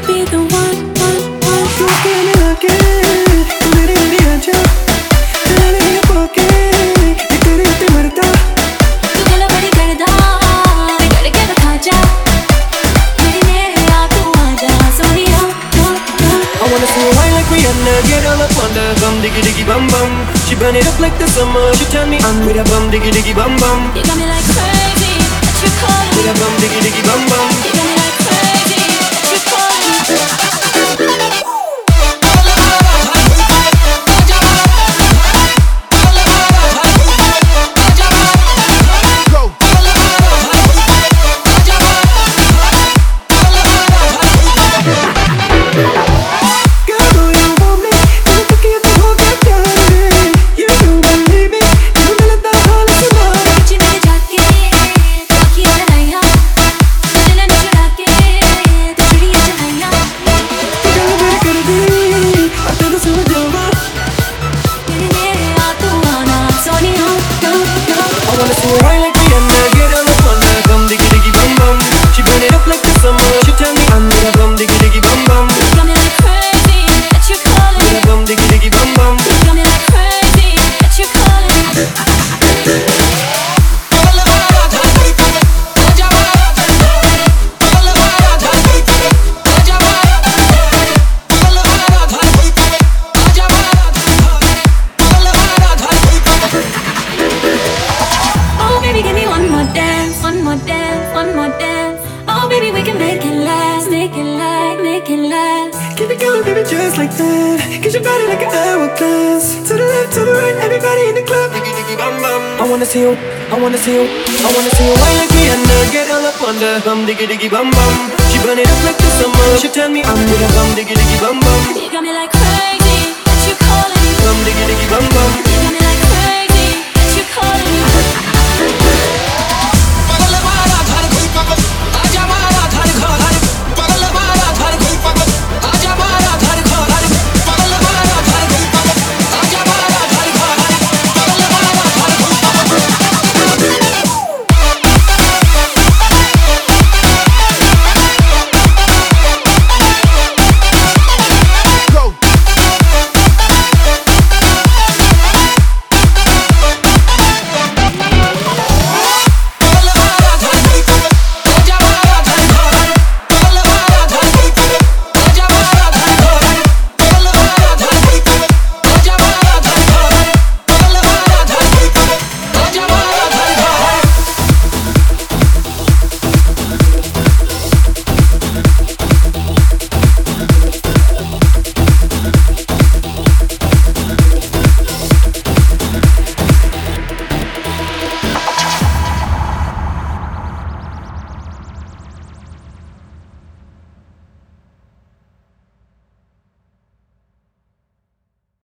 be the one. तू के मिला के तू मेरे लिए आजा तेरे लिए पाके ये तेरे पे मरता तू गला बड़ी करदा करके दिखा जा मेरे लिए आ तू आजा Sonia I wanna see her wine like Rihanna, get all up on the bum diggy diggy bum bum. She burn it up like the summer. She tell me I'm with a bum diggy diggy bum bum. You got me like crazy, what you calling With a bum diggy diggy bum bum. You got me like crazy, what you calling Baby, just like that. Get your body like an hourglass. To the left, to the right, everybody in the club. Diggy, diggy, bum, bum. I wanna see you, I wanna see you, I wanna see you wine like Rihanna. Get all up on the bum, diggy, diggy, bum, bum. She burn it up like the summer. She tell me I'm with a bum, diggy, diggy, bum, bum. You got me like crazy, what you calling Bum, diggy, diggy, bum, bum. You got me like crazy, what you calling